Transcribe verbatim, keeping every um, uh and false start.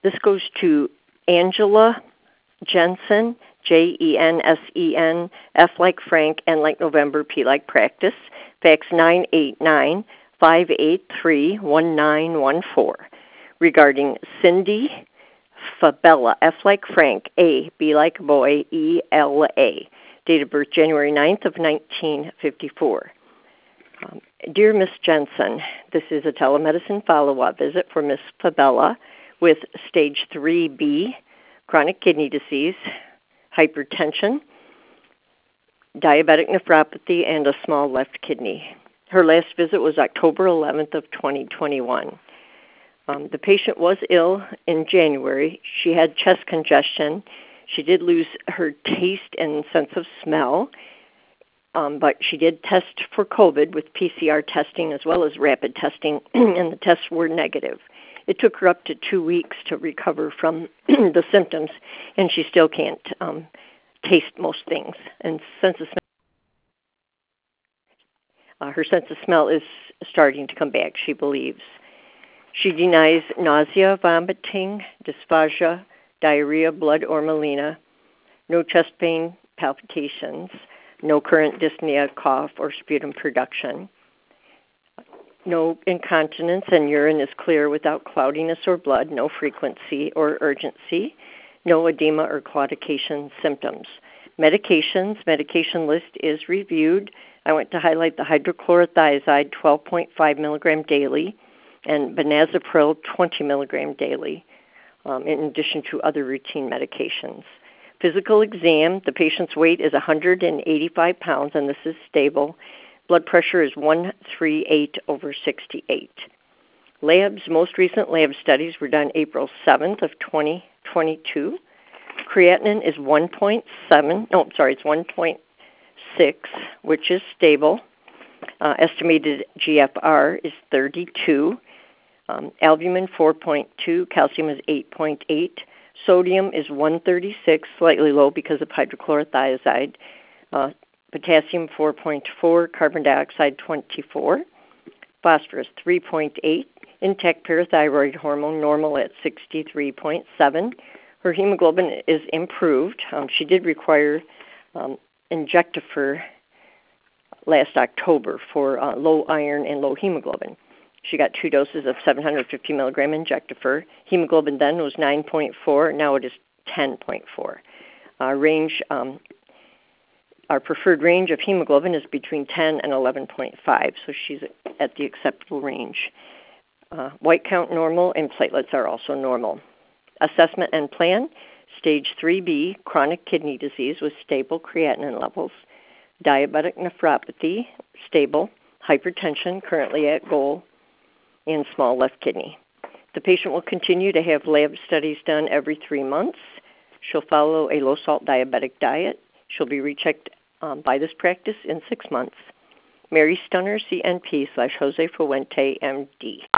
This goes to Angela Jensen, J E N S E N, F like Frank, N like November, P like Practice, fax nine eight nine, five eight three, one nine one four, regarding Cindy Fabella, F like Frank, A, B like Boy, E L A, date of birth January ninth of nineteen fifty-four. Um, Dear Miss Jensen, this is a telemedicine follow-up visit for Miss Fabella with stage three B, chronic kidney disease, hypertension, diabetic nephropathy, and a small left kidney. Her last visit was October eleventh of twenty twenty-one. Um, the patient was ill in January. She had chest congestion. She did lose her taste and sense of smell, um, but she did test for COVID with P C R testing as well as rapid testing, and the tests were negative. It took her up to two weeks to recover from the symptoms, and she still can't um, taste most things. And sense of smell, uh, her sense of smell is starting to come back, she believes. She denies nausea, vomiting, dysphagia, diarrhea, blood, or melena, no chest pain, palpitations, no current dyspnea, cough, or sputum production, no incontinence, and urine is clear without cloudiness or blood, no frequency or urgency, no edema or claudication symptoms. Medications, medication list is reviewed. I want to highlight the hydrochlorothiazide twelve point five milligram daily and benazepril twenty milligram daily, um, in addition to other routine medications. Physical exam, the patient's weight is one hundred eighty-five pounds, and this is stable. Blood pressure is one thirty-eight over sixty-eight. Labs, most recent lab studies were done April seventh of twenty twenty-two. Creatinine is one point seven, no, sorry, it's one point six, which is stable. Uh, estimated G F R is thirty-two. Um, albumin four point two, calcium is eight point eight. Sodium is one thirty-six, slightly low because of hydrochlorothiazide. Uh, potassium four point four, carbon dioxide twenty-four. Phosphorus three point eight. Intact parathyroid hormone normal at sixty-three point seven. Her hemoglobin is improved. Um, she did require um, Injectafer last October for uh, low iron and low hemoglobin. She got two doses of seven hundred fifty milligram Injectafer. Hemoglobin then was nine point four. Now it is ten point four. Uh, range, um, our preferred range of hemoglobin is between ten and eleven point five, so she's at the acceptable range. Uh, white count normal, and platelets are also normal. Assessment and plan, stage three B, chronic kidney disease with stable creatinine levels. Diabetic nephropathy, stable. Hypertension, currently at goal. And small left kidney. The patient will continue to have lab studies done every three months. She'll follow a low-salt diabetic diet. She'll be rechecked um, by this practice in six months. Mary Stunner, C N P slash Jose Fuente, M D.